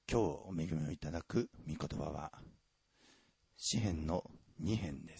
今日お恵みをいただく御言葉は詩編の2編です。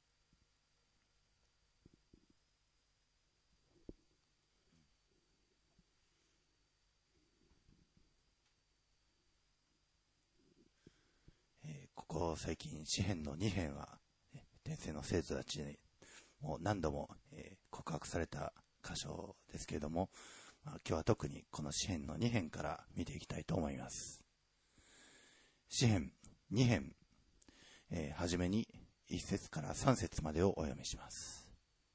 ここ最近詩編の2編は天聖の生徒たちにもう何度も告白された箇所ですけれども、今日は特にこの詩編の2編から見ていきたいと思います。詩編2編、はじめに1節から3節までをお読みします。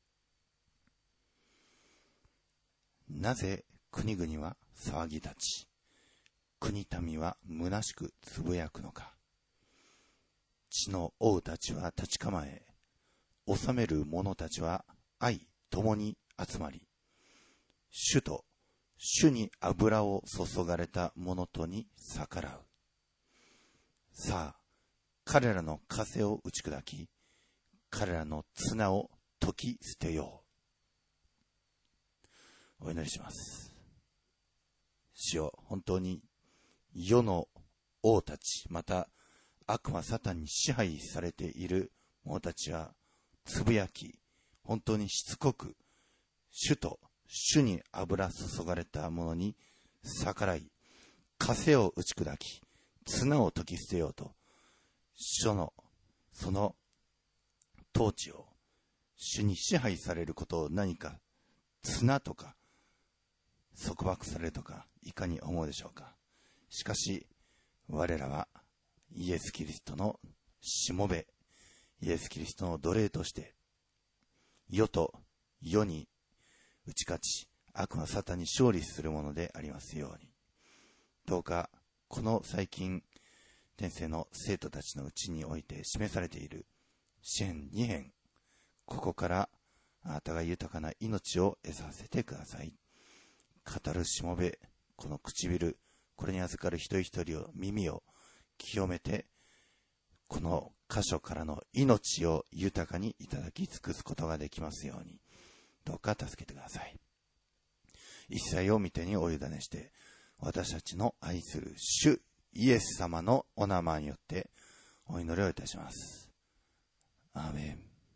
なぜ国々は騒ぎ立ち、国民は虚しくつぶやくのか。地の王たちは立ち構え、治める者たちは愛共に集まり、主と主に油を注がれた者とに逆らう。さあ、彼らの枷を打ち砕き、彼らの綱を解き捨てよう。お祈りします。主よ、本当に世の王たち、また悪魔サタンに支配されている者たちはつぶやき、本当にしつこく主と主に油注がれた者に逆らい、枷を打ち砕き、綱を解き捨てようと、主のその統治を主に支配されることを何か綱とか束縛されるとかいかに思うでしょうか。しかし我らはイエス・キリストのしもべ、イエス・キリストの奴隷として世と世に打ち勝ち、悪魔サタンに勝利するものでありますように。どうかこの最近天聖の生徒たちのうちにおいて示されている詩編2編、ここからあなたが豊かな命を得させてください。語るしもべ、この唇、これに預かる一人一人を、耳を清めて、この箇所からの命を豊かにいただき尽くすことができますように、どうか助けてください。一切を御手にお委ねして、私たちの愛する主イエス様のお名前によってお祈りをいたします。アーメ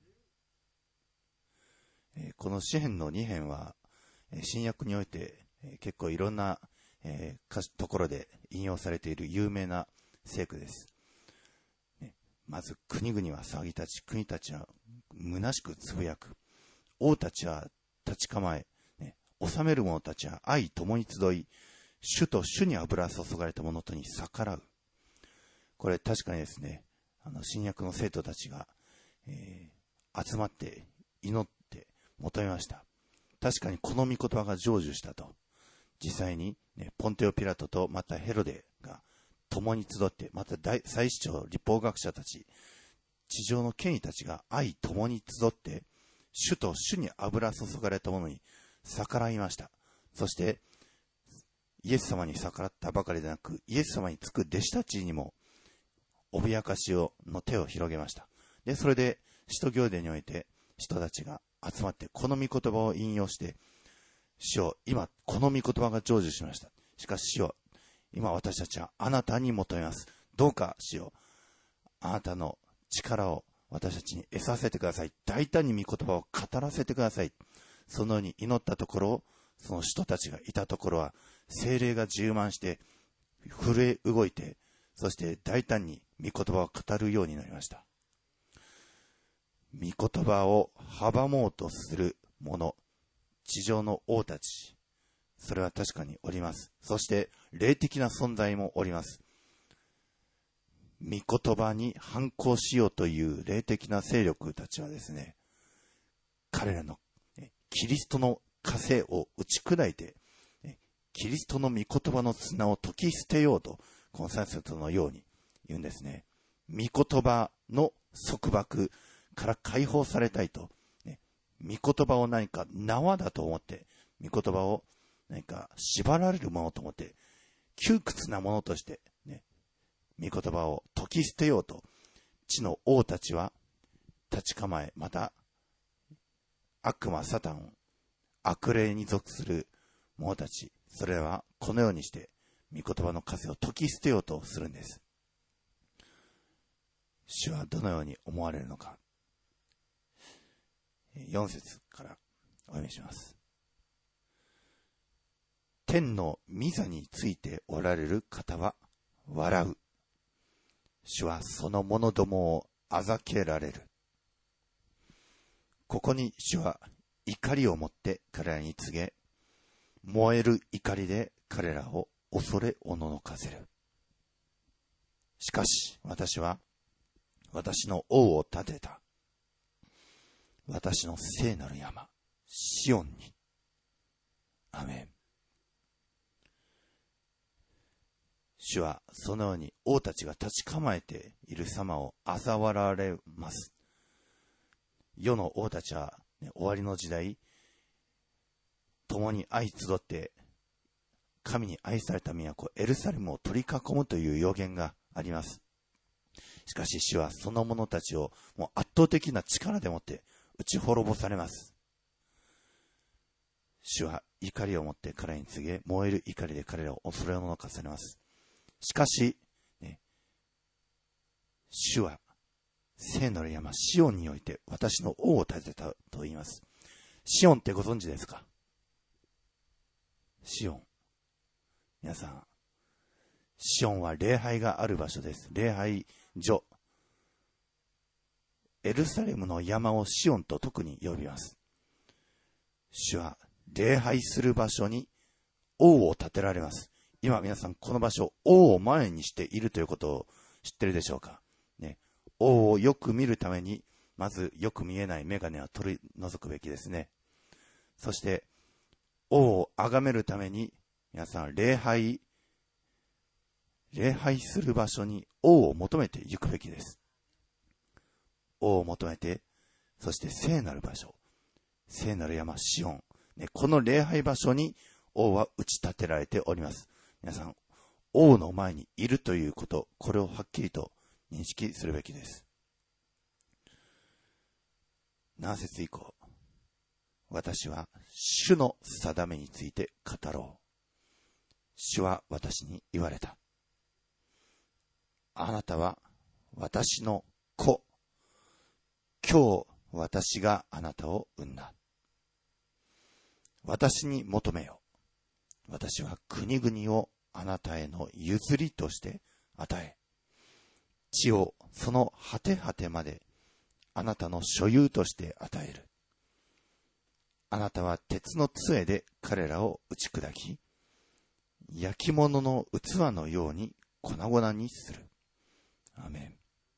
ン。この詩編の2編は新約において結構いろんなところで引用されている有名な聖句です。まず国々は騒ぎ立ち、国たちは虚しくつぶやく、王たちは立ち構え、治める者たちは愛共に集い、主と主に油注がれた者とに逆らう。これ確かにですね、新約の生徒たちが、集まって祈って求めました。確かにこの御言葉が成就したと。実際に、ポンテオピラトとまたヘロデが共に集って、また祭司長、律法学者たち、地上の権威たちが愛共に集って、主と主に油注がれた者に逆らいました。そしてイエス様に逆らったばかりでなく、イエス様につく弟子たちにも脅かしの手を広げました。で、それで使徒行伝において人たちが集まってこの御言葉を引用して、主よ、今この御言葉が成就しました。しかし主よ、今私たちはあなたに求めます。どうか主よ、あなたの力を私たちに得させてください。大胆に御言葉を語らせてください。そのように祈ったところ、その人たちがいたところは聖霊が充満して震え動いて、そして大胆に御言葉を語るようになりました。御言葉を阻もうとする者、地上の王たち、それは確かにおります。そして霊的な存在もおります。御言葉に反抗しようという霊的な勢力たちはですね、彼らのキリストの枷を打ち砕いて、キリストの御言葉の綱を解き捨てようと、この3節のように言うんですね。御言葉の束縛から解放されたいと、御言葉を何か縄だと思って、御言葉を何か縛られるものと思って、窮屈なものとして、御言葉を解き捨てようと、地の王たちは立ち構え、また悪魔サタン、悪霊に属する者たち、それらはこのようにして御言葉の風を解き捨てようとするんです。主はどのように思われるのか。4節からお読みします。天の御座についておられる方は笑う。主はその者どもをあざけられる。ここに主は怒りをもって彼らに告げ、燃える怒りで彼らを恐れおののかせる。しかし私は私の王を立てた。私の聖なる山、シオンに。アメン。主はそのように王たちが立ち構えている様を嘲笑われます。世の王たちは、終わりの時代、共に相集って神に愛された都エルサレムを取り囲むという予言があります。しかし主はその者たちをもう圧倒的な力でもって打ち滅ぼされます。主は怒りをもって彼らに告げ、燃える怒りで彼らを恐れおののかされます。しかし、主は聖なる山シオンにおいて私の王を立てたと言います。シオンってご存知ですか？シオン。皆さん、シオンは礼拝がある場所です。礼拝所。エルサレムの山をシオンと特に呼びます。主は礼拝する場所に王を立てられます。今皆さんこの場所、王を前にしているということを知っているでしょうか？ね、王をよく見るために、まずよく見えない眼鏡は取り除くべきですね。そして、王を崇めるために、皆さん礼拝する場所に王を求めていくべきです。王を求めて、そして聖なる場所、聖なる山シオン、この礼拝場所に王は打ち立てられております。皆さん、王の前にいるということ、これをはっきりと認識するべきです。7節以降、私は主の定めについて語ろう。主は私に言われた。あなたは私の子。今日私があなたを産んだ。私に求めよ。私は国々をあなたへの譲りとして与え、地をその果て果てまであなたの所有として与える。あなたは鉄の杖で彼らを打ち砕き、焼き物の器のように粉々にする。アメン。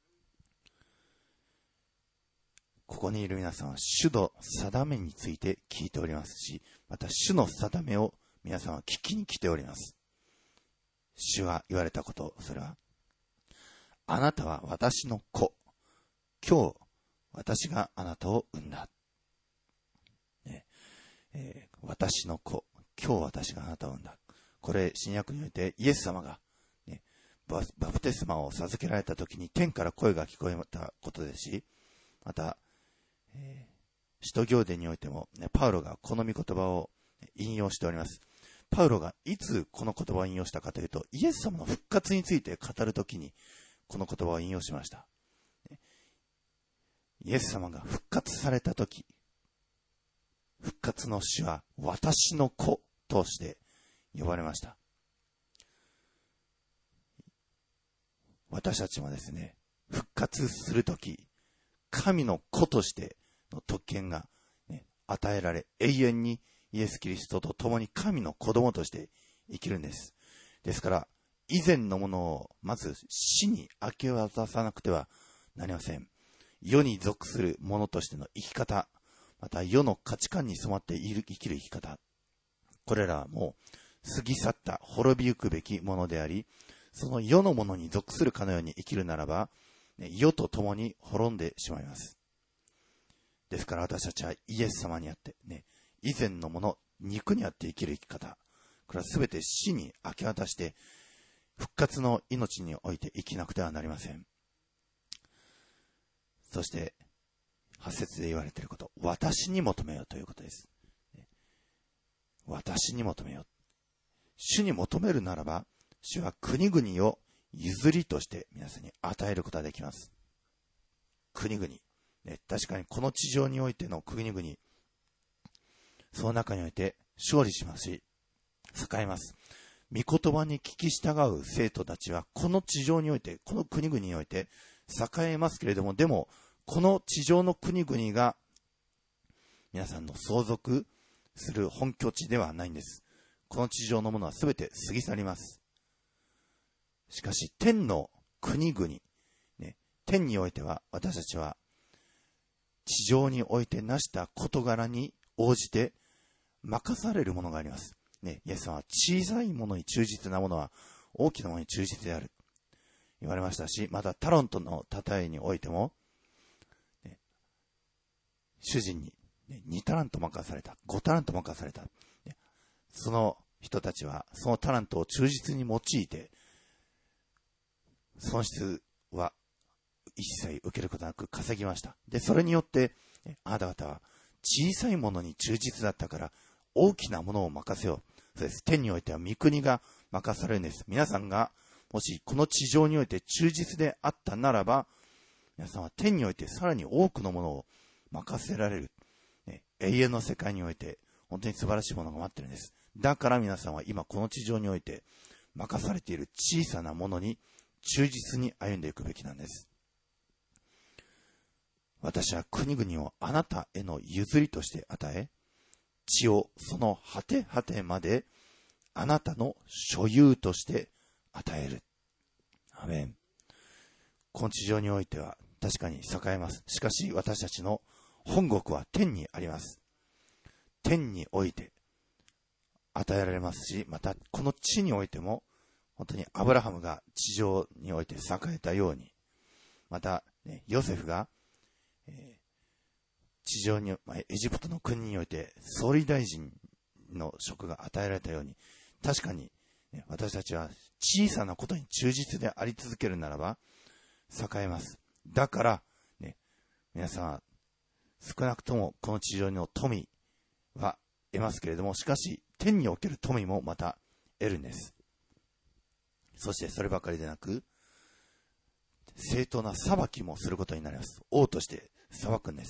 ここにいる皆さんは主の定めについて聞いておりますし、また主の定めを皆さんは聞きに来ております。主は言われたこと、それは、あなたは私の子。今日、私があなたを産んだ。私の子。今日私があなたを産んだ。これ、新約においてイエス様が、バプテスマを授けられた時に天から声が聞こえたことですし、また、使徒行伝においても、パウロがこの御言葉を引用しております。パウロがいつこの言葉を引用したかというと、イエス様の復活について語るときにこの言葉を引用しました。イエス様が復活されたとき、復活の主は私の子として呼ばれました。私たちもですね、復活するとき、神の子としての特権が、与えられ、永遠にイエス・キリストと共に神の子供として生きるんです。ですから、以前のものをまず死に明け渡さなくてはなりません。世に属するものとしての生き方、また世の価値観に染まって生きる生き方、これらはもう過ぎ去った滅びゆくべきものであり、その世のものに属するかのように生きるならば、世と共に滅んでしまいます。ですから私たちはイエス様にあって以前のもの、肉にあって生きる生き方、これはすべて死に明け渡して復活の命において生きなくてはなりません。そして8節で言われていること、私に求めよということです。私に求めよ。主に求めるならば、 主は国々を譲りとして皆さんに与えることができます。国々。確かにこの地上においての国々、その中において勝利しますし、栄えます。御言葉に聞き従う生徒たちは、この地上において、この国々において栄えますけれども、でも、この地上の国々が、皆さんの相続する本拠地ではないんです。この地上のものはすべて過ぎ去ります。しかし、天の国々、天においては、私たちは、地上において成した事柄に応じて任されるものがあります。イエス様は小さいものに忠実なものは大きなものに忠実である。言われましたし、またタロントのたたえにおいても、主人に2タラント任された、5タラント任された。その人たちはそのタラントを忠実に用いて、損失は一切受けることなく稼ぎました。で、それによって、あなた方は小さいものに忠実だったから大きなものを任せよう。そうです。天においては御国が任されるんです。皆さんがもしこの地上において忠実であったならば、皆さんは天においてさらに多くのものを任せられる。永遠の世界において本当に素晴らしいものが待ってるんです。だから皆さんは今この地上において任されている小さなものに忠実に歩んでいくべきなんです。私は国々をあなたへの譲りとして与え、地をその果て果てまであなたの所有として与える。アメン。この地上においては確かに栄えます。しかし私たちの本国は天にあります。天において与えられますし、またこの地においても本当にアブラハムが地上において栄えたように、また、ヨセフが地上に、エジプトの国において総理大臣の職が与えられたように、確かに、私たちは小さなことに忠実であり続けるならば栄えます。だから、皆さんは少なくともこの地上の富は得ますけれども、しかし天における富もまた得るんです。そしてそればかりでなく、正当な裁きもすることになります。王として裁くんです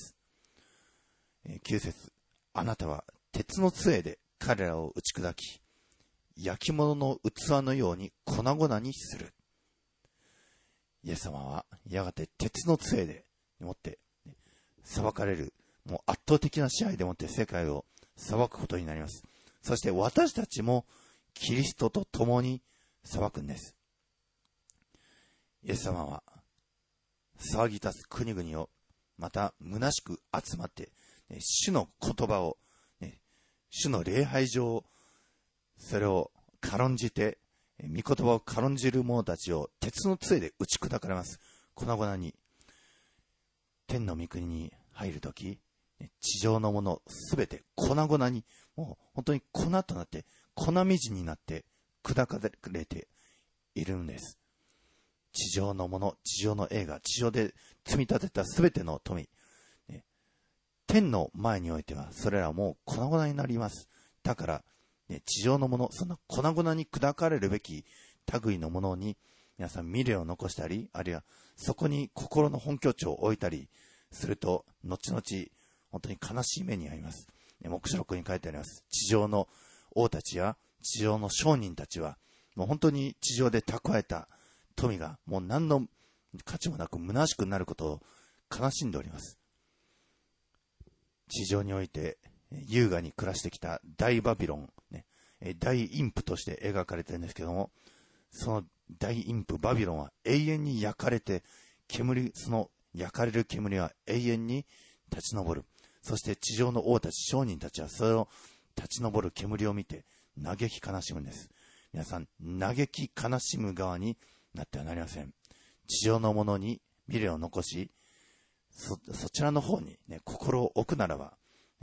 。9節、あなたは鉄の杖で彼らを打ち砕き、焼き物の器のように粉々にする。イエス様はやがて鉄の杖でもって裁かれる、もう圧倒的な支配でもって世界を裁くことになります。そして私たちもキリストと共に裁くんです。イエス様は騒ぎ立つ国々をまた虚しく集まって、主の言葉を、主の礼拝上、それを軽んじて、御言葉を軽んじる者たちを鉄の杖で打ち砕かれます。粉々に。天の御国に入るとき、地上のものすべて粉々に、もう本当に粉となって、粉みじんになって砕かれているんです。地上のもの、地上の栄華、地上で積み立てたすべての富、天の前においてはそれらも粉々になります。だから、地上のもの、そんな粉々に砕かれるべき類のものに皆さん未練を残したり、あるいはそこに心の本拠地を置いたりすると、後々本当に悲しい目に遭います。黙示録に書いてあります。地上の王たちや地上の商人たちは、もう本当に地上で蓄えた富がもう何の価値もなく虚しくなることを悲しんでおります。地上において優雅に暮らしてきた大バビロン、大陰譜として描かれているんですけども、その大陰譜バビロンは永遠に焼かれて、その焼かれる煙は永遠に立ち上る。そして地上の王たち、商人たちはそれを立ち上る煙を見て嘆き悲しむんです。皆さん、嘆き悲しむ側になってはなりません。地上のものに未練を残し、そちらの方に、心を置くならば、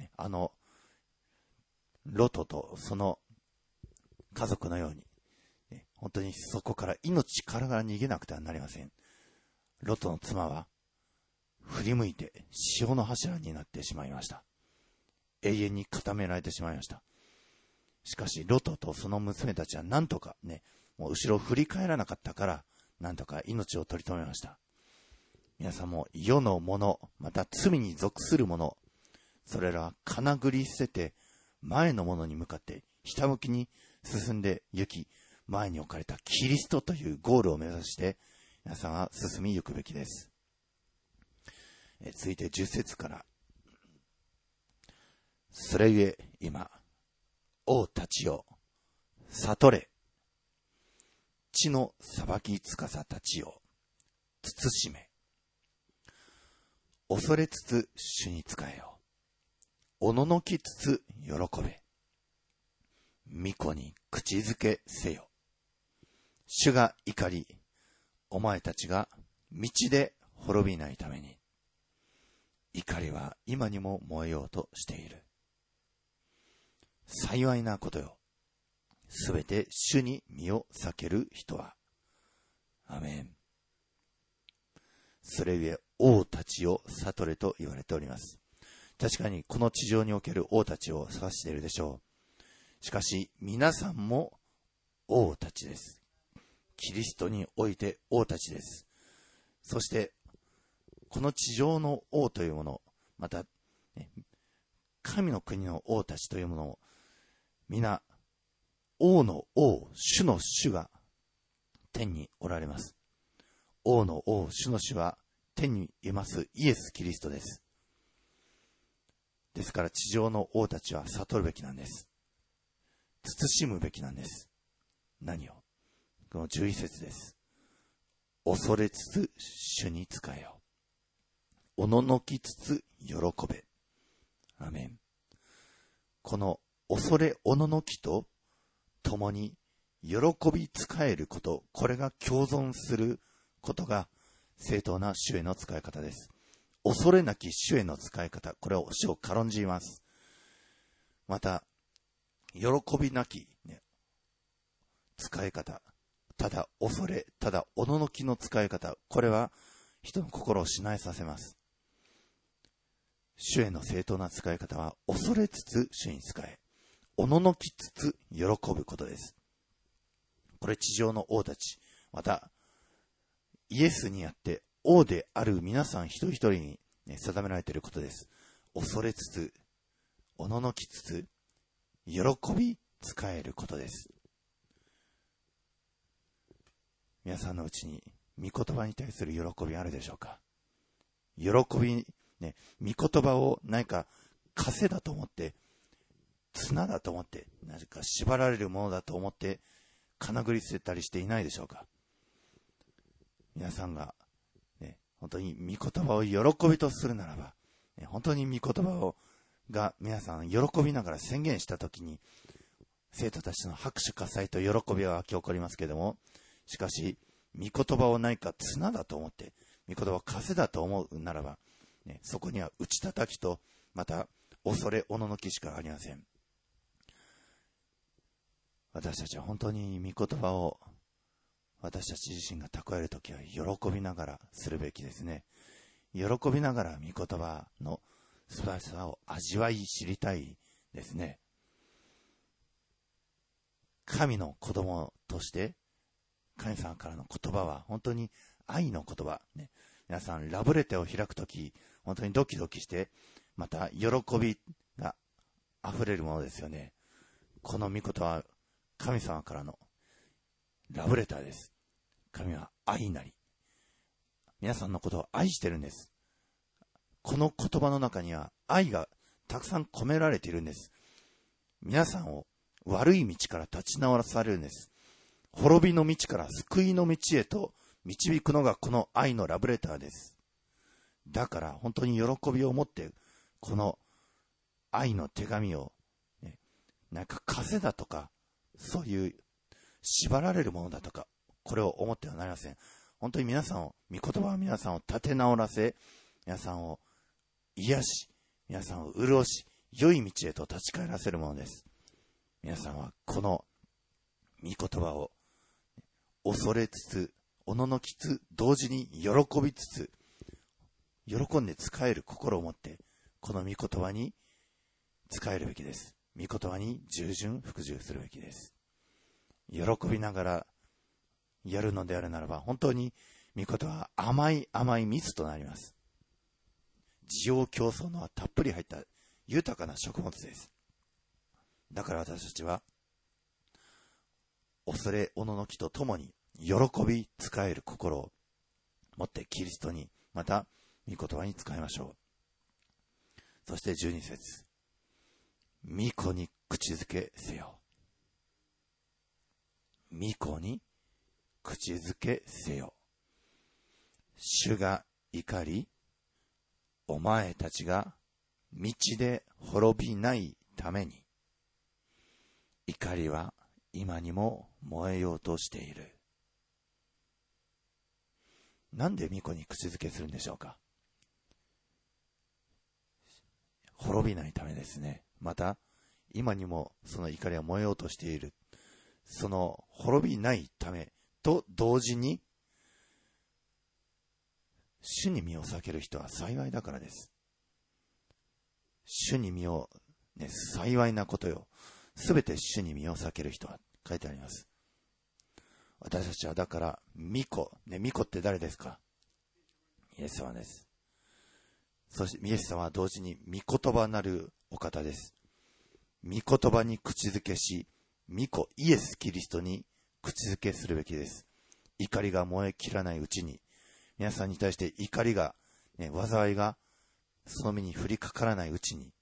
ロトとその家族のように、本当にそこから命からが逃げなくてはなりません。ロトの妻は振り向いて塩の柱になってしまいました。永遠に固められてしまいました。しかしロトとその娘たちはなんとかもう後ろを振り返らなかったから、なんとか命を取り留めました。皆さんも世のもの、また罪に属するもの、それらはかなぐり捨てて、前のものに向かってひたむきに進んで行き、前に置かれたキリストというゴールを目指して、皆さんは進み行くべきです。続いて10節から。それゆえ今、王たちよ、悟れ。地の裁きつかさたちよ、慎め。恐れつつ主に仕えよ。おののきつつ喜べ。御子に口づけせよ。主が怒り、お前たちが道で滅びないために。怒りは今にも燃えようとしている。幸いなことよ。すべて主に身を避ける人は。アメン。それゆえ王たちを悟れと言われております。確かにこの地上における王たちを指しているでしょう。しかし皆さんも王たちです。キリストにおいて王たちです。そしてこの地上の王というもの、また、神の国の王たちというものを、皆王の王、主の主が天におられます。王の王、主の主は天にいますイエス・キリストです。ですから地上の王たちは悟るべきなんです。慎むべきなんです。何を？この11節です。恐れつつ主に仕えよ。おののきつつ喜べ。アメン。この恐れおののきと共に喜び仕えること、これが共存することが正当な主への使い方です。恐れなき主への使い方、これを主を軽んじます。また、喜びなき、使い方、ただ恐れ、ただおののきの使い方、これは人の心をしなえさせます。主への正当な使い方は、恐れつつ主に仕え、おののきつつ喜ぶことです。これ地上の王たち、またイエスにあって王である皆さん一人一人に、定められていることです。恐れつつ、おののきつつ、喜び仕えることです。皆さんのうちに御言葉に対する喜びあるでしょうか？喜び、御言葉を何か枷だと思って、綱だと思って、何か縛られるものだと思って、かなぐり捨てたりしていないでしょうか？皆さんが、本当に御言葉を喜びとするならば、本当に御言葉が皆さん喜びながら宣言したときに、生徒たちの拍手喝采と喜びは湧き起こりますけれども、しかし、御言葉を何か綱だと思って、御言葉を枷だと思うならば、そこには打ち叩きと、また恐れおののきしかありません。私たちは本当に御言葉を私たち自身が蓄えるときは喜びながらするべきですね。喜びながら御言葉の素晴らしさを味わい知りたいですね。神の子供として神様からの言葉は本当に愛の言葉、皆さんラブレターを開くとき本当にドキドキして、また喜びが溢れるものですよね。この御言葉は神様からのラブレターです。神は愛なり。皆さんのことを愛してるんです。この言葉の中には愛がたくさん込められているんです。皆さんを悪い道から立ち直らされるんです。滅びの道から救いの道へと導くのがこの愛のラブレターです。だから本当に喜びを持ってこの愛の手紙を、なんか風だとかそういう縛られるものだとかこれを思ってはなりません。本当に皆さんを、御言葉は皆さんを立て直らせ、皆さんを癒し、皆さんを潤し、良い道へと立ち返らせるものです。皆さんはこの御言葉を恐れつつ、おののきつつ、同時に喜びつつ、喜んで仕える心を持って、この御言葉に仕えるべきです。御言葉に従順服従するべきです。喜びながらやるのであるならば、本当に御言葉は甘い甘い蜜となります。滋養競争のはたっぷり入った豊かな食物です。だから私たちは恐れおののきとともに喜び仕える心を持ってキリストに、また御言葉に仕えましょう。そして12節、御子に口づけせよ。御子に口づけせよ。主が怒り、お前たちが道で滅びないために、怒りは今にも燃えようとしている。なんで御子に口づけするんでしょうか。滅びないためですね。また今にもその怒りは燃えようとしている。その滅びないためと同時に、主に身を避ける人は幸いだからです。主に身を、幸いなことよ。すべて主に身を避ける人は書いてあります。私たちはだから御子、御子って誰ですか。イエス様です。そしてイエス様は同時に御言葉なるお方です。御言葉に口づけし、御子イエスキリストに口づけするべきです。怒りが燃え切らないうちに、皆さんに対して怒りが、災いがその身に降りかからないうちに、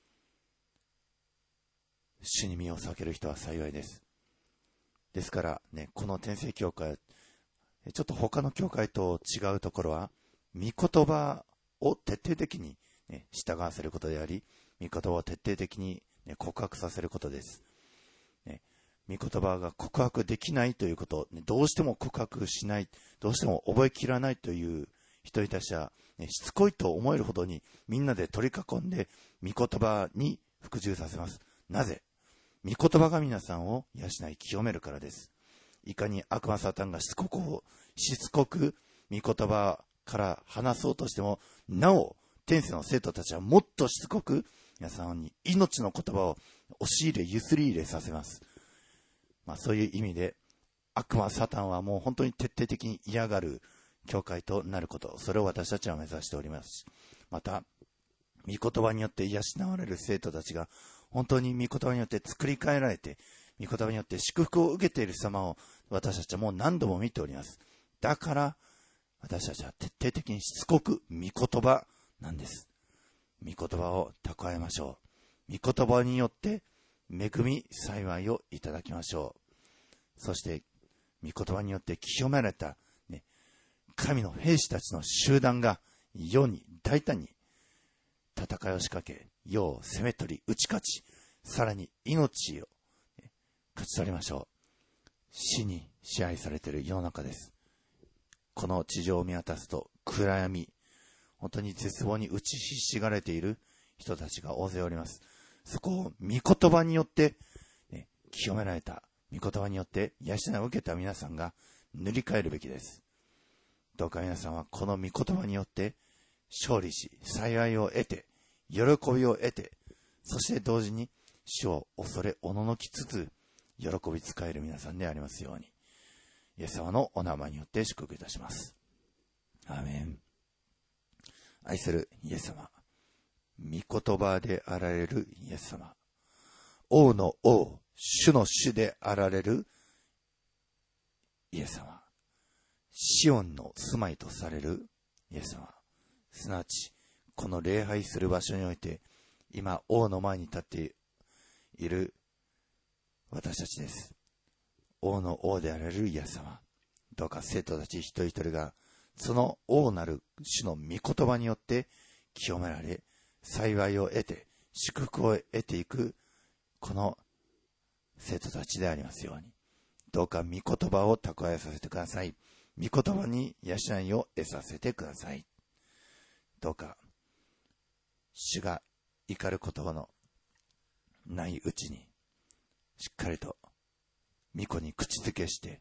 主に身を避ける人は幸いです。ですからこの天聖教会、ちょっと他の教会と違うところは、御言葉を徹底的に、従わせることであり、御言葉を徹底的に、告白させることです。御言葉が告白できないということ、どうしても告白しない、どうしても覚えきらないという人に対しては、しつこいと思えるほどにみんなで取り囲んで御言葉に服従させます。なぜ？御言葉が皆さんを養い清めるからです。いかに悪魔サタンがしつこく御言葉から離そうとしても、なお天使の生徒たちはもっとしつこく皆さんに命の言葉を押し入れゆすり入れさせます。そういう意味で悪魔サタンはもう本当に徹底的に嫌がる教会となること、それを私たちは目指しております。また御言葉によって養われる生徒たちが本当に御言葉によって作り変えられて、御言葉によって祝福を受けている様を私たちはもう何度も見ております。だから私たちは徹底的にしつこく御言葉なんです。御言葉を蓄えましょう。御言葉によって恵み幸いをいただきましょう。そして御言葉によって清められた、神の兵士たちの集団が世に大胆に戦いを仕掛け、世を攻め取り打ち勝ち、さらに命を勝ち取りましょう。死に支配されている世の中です。この地上を見渡すと暗闇、本当に絶望に打ちひしがれている人たちが大勢おります。そこを御言葉によって、清められた、御言葉によって養いを受けた皆さんが塗り替えるべきです。どうか皆さんはこの御言葉によって勝利し、幸いを得て、喜びを得て、そして同時に主を恐れおののきつつ喜び使える皆さんでありますように、イエス様のお名前によって祝福いたします。アーメン。愛するイエス様、御言葉であられるイエス様、王の王、主の主であられるイエス様、シオンの住まいとされるイエス様、すなわちこの礼拝する場所において今王の前に立っている私たちです。王の王であられるイエス様、どうか生徒たち一人一人がその王なる主の御言葉によって清められ、幸いを得て祝福を得ていくこの生徒たちでありますように、どうか御言葉を蓄えさせてください。御言葉に養いを得させてください。どうか主が怒ることのないうちにしっかりと御子に口づけして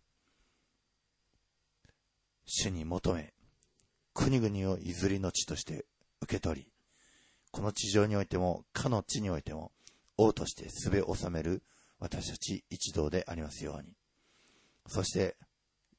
主に求め、国々を譲りの地として受け取り、この地上においてもかの地においても王としてすべを治める私たち一同でありますように。そして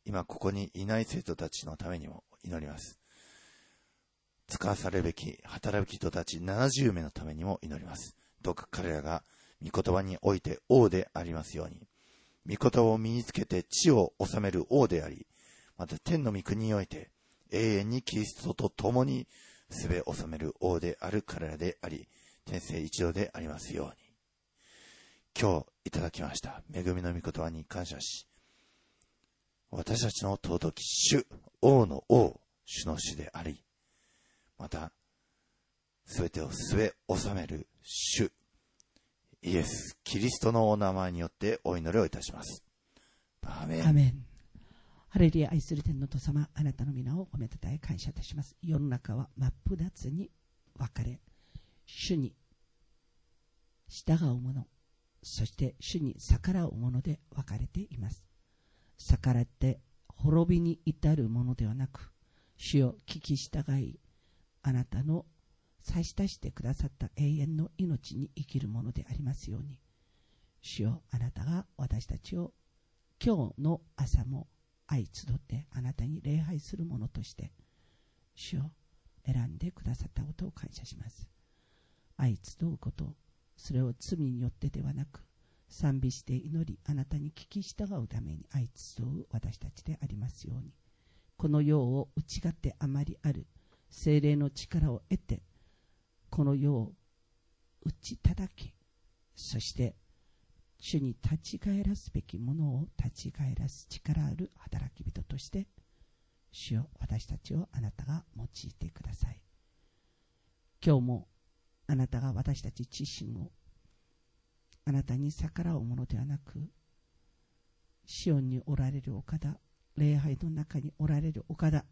今ここにいない生徒たちのためにも祈ります。使わされるべき働く人たち70名のためにも祈ります。どうか彼らが御言葉において王でありますように、御言葉を身につけて地を治める王であり、また天の御国において永遠にキリストと共にすべ治める王である彼らであり、天聖一同でありますように。今日いただきました恵みの御言葉に感謝し、私たちの尊き主、王の王、主の主であり、またすべてをすべ治める主イエス・キリストのお名前によってお祈りをいたします。アーメン。 アメン。ハレルヤ。愛する天の父様、あなたの皆を褒めたたえ感謝いたします。世の中は真っ二つに分かれ、主に従う者、そして主に逆らう者で分かれています。逆らって滅びに至るものではなく、主を聞き従い、あなたの差し出してくださった永遠の命に生きるものでありますように。主よ、あなたが私たちを今日の朝も愛集ってあなたに礼拝するものとして主を選んでくださったことを感謝します。愛集うこと、それを罪によってではなく賛美して祈り、あなたに聞き従うために愛集う私たちでありますように。この世を打ち勝ってあまりある聖霊の力を得て、この世を打ち叩き、そして主に立ち返らすべきものを立ち返らす力ある働き人として、主よ、私たちをあなたが用いてください。今日もあなたが私たち自身をあなたに逆らうものではなく、シオンにおられるお方、礼拝の中におられるお方、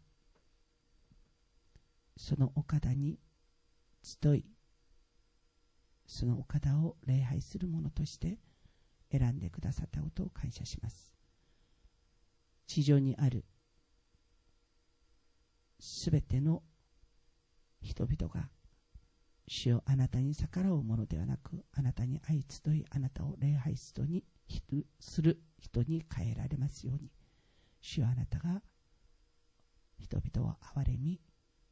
そのお方に集い、そのお方を礼拝するものとして選んでくださったことを感謝します。地上にあるすべての人々が主よ、あなたに逆らうものではなく、あなたに愛集い、あなたを礼拝する人に変えられますように。主よ、あなたが人々を憐れみ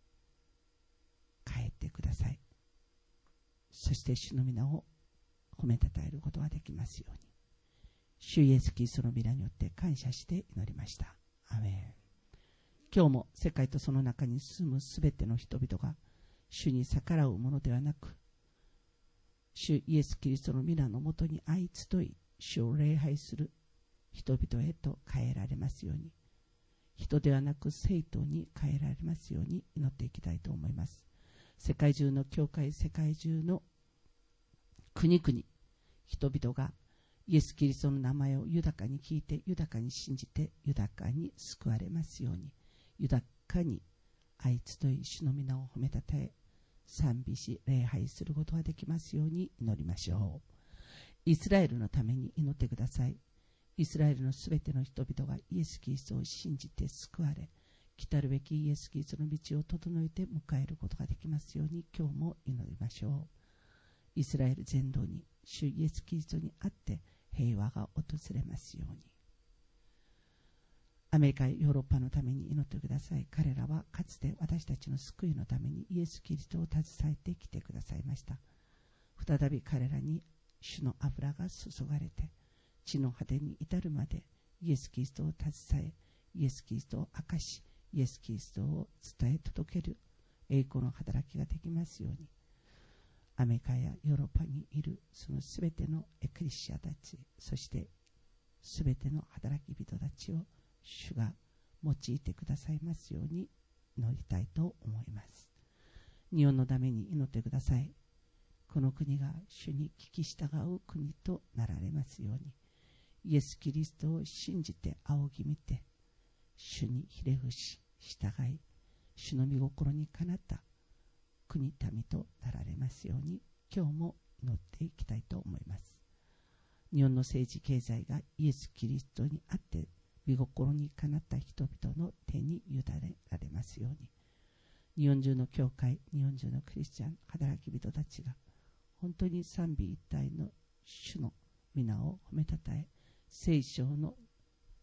変えてください。そして主の皆を褒めたたえることができますように。主イエスキリストの皆によって感謝して祈りました。アーメン。今日も世界とその中に住むすべての人々が主に逆らうものではなく、主イエスキリストの皆のもとに愛集い、主を礼拝する人々へと変えられますように、人ではなく生徒に変えられますように祈っていきたいと思います。世界中の教会、世界中の国々、人々がイエス・キリストの名前を豊かに聞いて、豊かに信じて、豊かに救われますように、豊かに愛集い、主の皆を褒めたたえ、賛美し、礼拝することができますように祈りましょう。イスラエルのために祈ってください。イスラエルのすべての人々がイエス・キリストを信じて救われ、来たるべきイエス・キリストの道を整えて迎えることができますように、今日も祈りましょう。イスラエル全土に主イエス・キリストにあって平和が訪れますように。アメリカ、ヨーロッパのために祈ってください。彼らはかつて私たちの救いのためにイエス・キリストを携えてきてくださいました。再び彼らに主の油が注がれて、地の果てに至るまでイエス・キリストを携え、イエス・キリストを明かし、イエス・キリストを伝え届ける栄光の働きができますように。アメリカやヨーロッパにいるそのすべてのエクレシアたち、そしてすべての働き人たちを主が用いてくださいますように祈りたいと思います。日本のために祈ってください。この国が主に聞き従う国となられますように。イエス・キリストを信じて仰ぎ見て、主にひれ伏し従い、主の御心にかなった国民となられますように、今日も祈っていきたいと思います。日本の政治経済がイエス・キリストにあって御心にかなった人々の手に委ねられますように。日本中の教会、日本中のクリスチャン、働き人たちが本当に賛美一体の主の皆を褒めたたえ、聖書の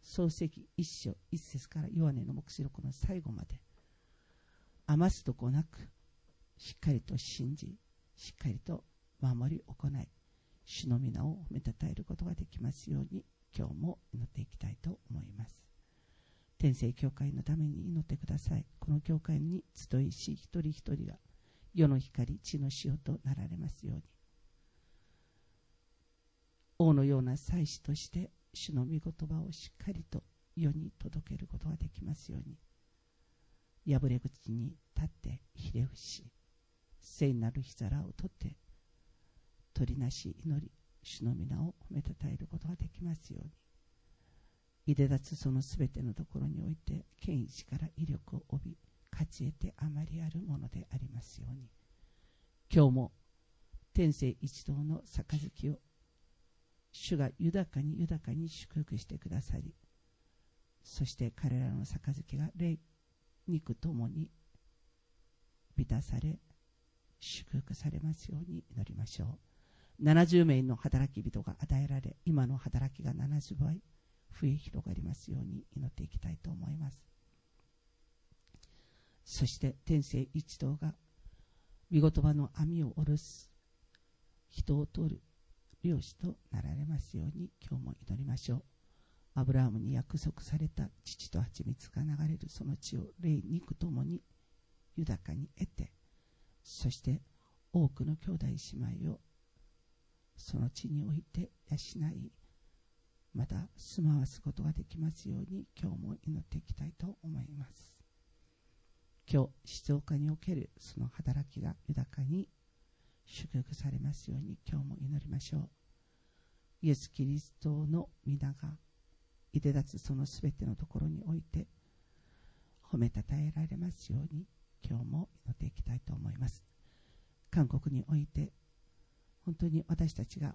創世記1章1節からヨハネの黙示録の最後まで余すとこなくしっかりと信じ、しっかりと守り行い、主の皆を褒めたたえることができますように、今日も祈っていきたいと思います。天聖教会のために祈ってください。この教会に集いし、一人一人が世の光、地の塩となられますように、王のような祭司として主の御言葉をしっかりと世に届けることができますように、破れ口に立ってひれ伏し、聖なる火皿を取って取りなし祈り、主の皆を褒めたたえることができますように、いで立つそのすべてのところにおいて権威力威力を帯び、勝ち得てあまりあるものでありますように、今日も天聖一同の杯を主が豊かに豊かに祝福してくださり、そして彼らの杯が霊肉ともに満たされ祝福されますように祈りましょう。70名の働き人が与えられ、今の働きが70倍増え広がりますように祈っていきたいと思います。そして天聖一同が御言葉の網を下ろす人を通る漁師となられますように今日も祈りましょう。アブラハムに約束された乳と蜂蜜が流れるその地を霊肉ともに豊かに得て、そして多くの兄弟姉妹をその地において養い、また住まわすことができますように今日も祈っていきたいと思います。今日静岡におけるその働きが豊かに祝福されますように今日も祈りましょう。イエス・キリストの皆がいで立つそのすべてのところにおいて褒めたたえられますように今日も祈っていきたいと思います。韓国において本当に私たちが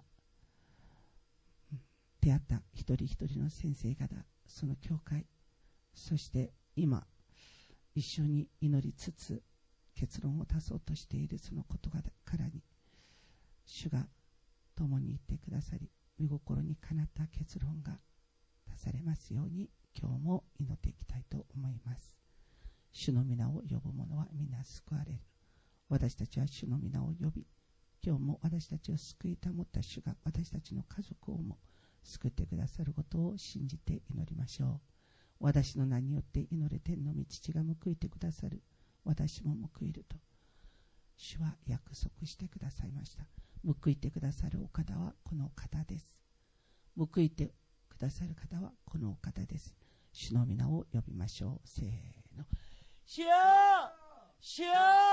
出会った一人一人の先生方、その教会、そして今一緒に祈りつつ結論を出そうとしているそのことからに主が共にいてくださり、御心にかなった結論が出されますように今日も祈っていきたいと思います。主の皆を呼ぶ者は皆救われる。私たちは主の皆を呼び、今日も私たちを救いたもった主が私たちの家族をも救ってくださることを信じて祈りましょう。私の名によって祈れ天の御父が報いてくださる。私も報いると主は約束してくださいました。報いてくださるお方はこの方です。報いてくださる方はこのお方です。主の皆を呼びましょう。せーの。主よ、主よ。